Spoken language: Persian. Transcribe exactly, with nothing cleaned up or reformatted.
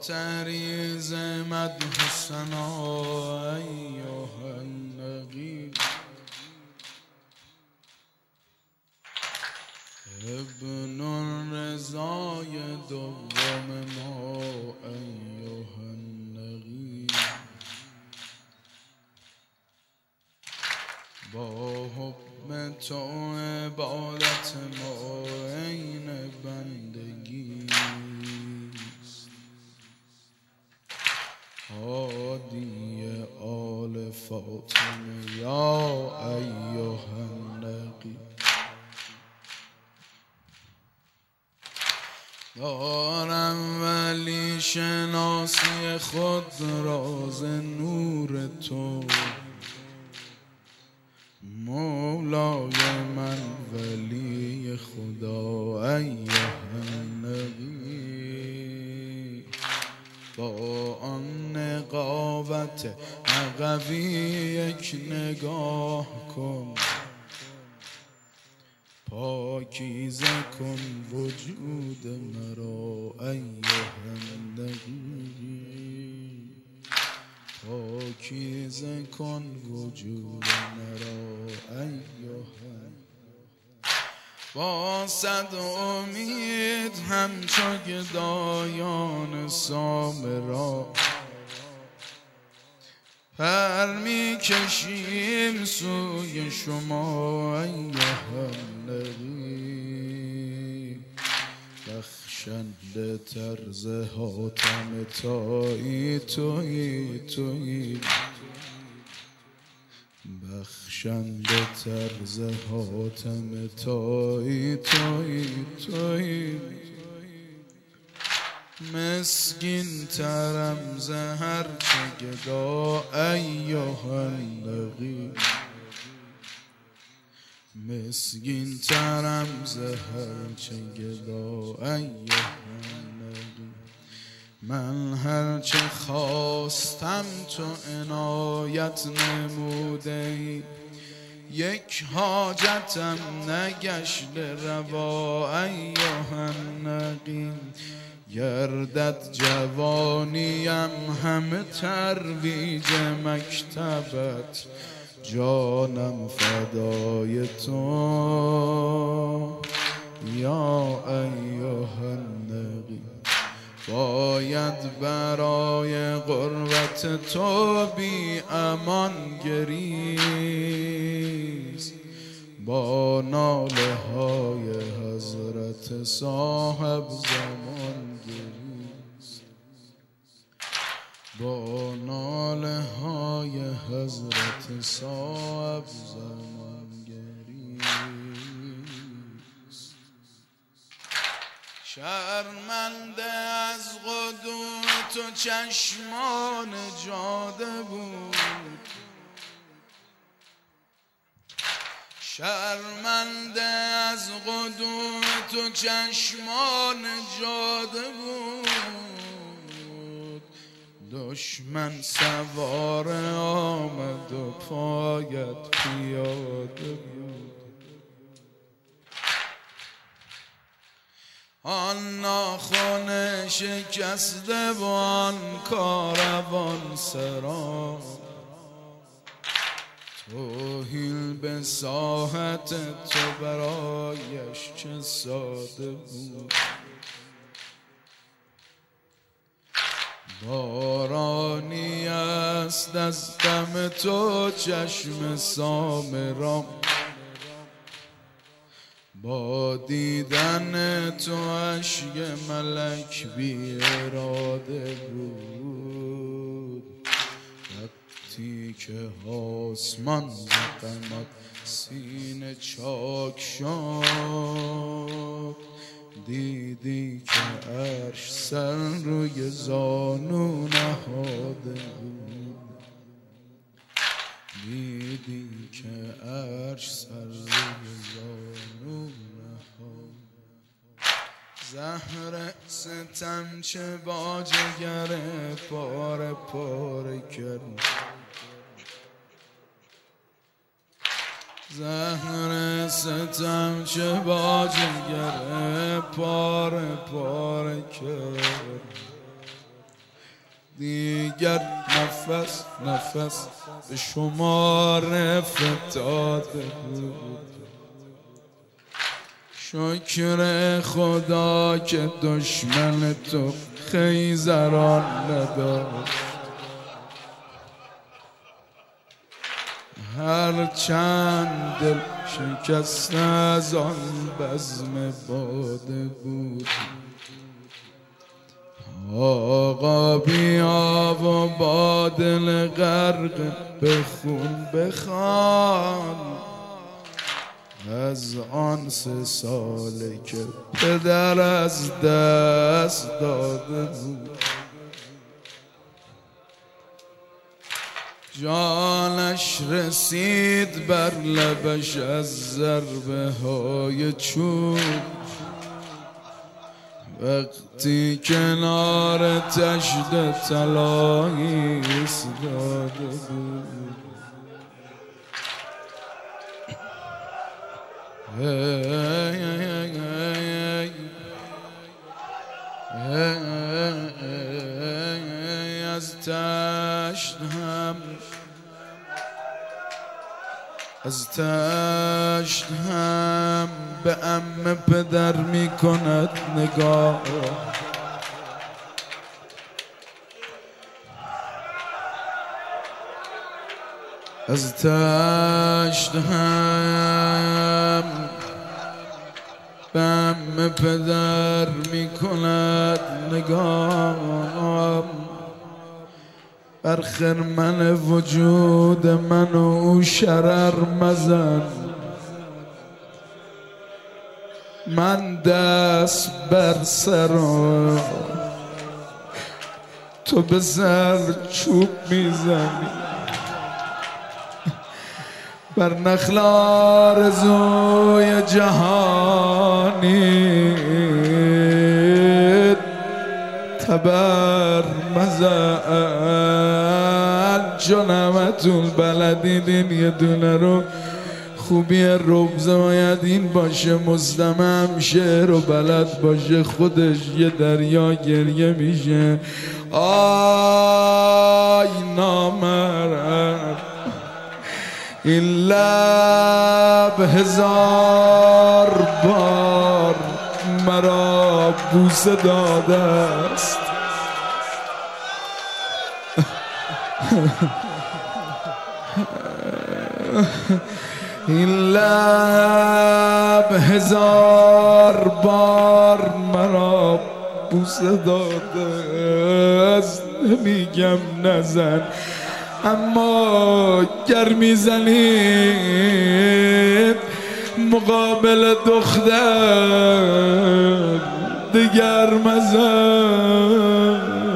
تریز مدح ثنا ایها النقی ابن الرضای دوم ما ایها النقی با حب تو عبادت ما عین بندگی هادی آل فاطمه یا ایها النقی دارم ولی شناسی خود راز نور تو مولای من ولی خدا ایها النبی با آن نقاوت عقبی یک نگاه کن پاکیزه کن وجود مرا ایها النبی پاکیزه کن وجود مرا ایها با صد امید همچو گدایان سامرا پر می کشیم سوی شما ایها النبی بخشنده طرز حاتم تایی تویی تویی بخشنده طرز حاتم تایی تویی تویی مسکین ترم زهر چه گدا ایها النقی مسکین ترم زهر چه گدا ایها النقی من هرچه خواستم تو عنایت نموده ای یک حاجتم نگشت روا ایها النقی گردد جوانیم همه ترویج مکتبت جانم فدای تو یا ایها النبی باید برای قربت تو بی امان گریست با ناله های حضرت صاحب زمان گریست با ناله های حضرت صاحب زمان گریست شرمنده از قدوم تو چشمان جاده بود شرمنده از قدوم تو چشمان جاده بود دشمن سوار آمد و پایت پیاده بود آن ناخن شکسته و آن کاروان سرا توهیل به ساحت تو برایش چه ساده بود بارانی است از دم تو چشم سامرا با دیدن تو اشک ملک بی اراده بود وقتی که آسمان زقمت سینه چاک شد دیدی که عرش سر روی زانو نهاده بود دیدی که عرش سر روی زانو نهاده زهر ستم چه با جگر پاره پاره کرد زهر ستم چه با جگر پاره پاره کرد دیگر نفس نفس به شمار فتاده بود. شکر خدا که دشمن تو خیزران نداشت. هر چند دل شکست از آن بزم باده بود. آقا بیا و با دل غرق به خون بخوان از آن سه ساله که پدر از دست داده بود. جانش رسید بر لبش از ضربه های چوب وقتی کنار تشت طلایی ایستاده بود. از تشت هم از تشت هم به عمه پدر می کند نگاه. از تشت هم به عمه پدر می کند نگاه. بر خرمن وجود من و او شرر مزن. من دست بر سر و تو به سر چوب میزنی. بر نخل آرزوی جهانی تبر مزن. جنمتون بلدیدین یه دونه رو خوبی ربزه باید این باشه. مزدمم شعر و بلد باشه خودش یه دریا گریه میشه. آی نامرد این لب هزار بار مرا بوسه داده است. این لب هزار بار مرا بوسه داده است. نمیگم نزن اما گر میزنید مقابل دختر دیگر مزن.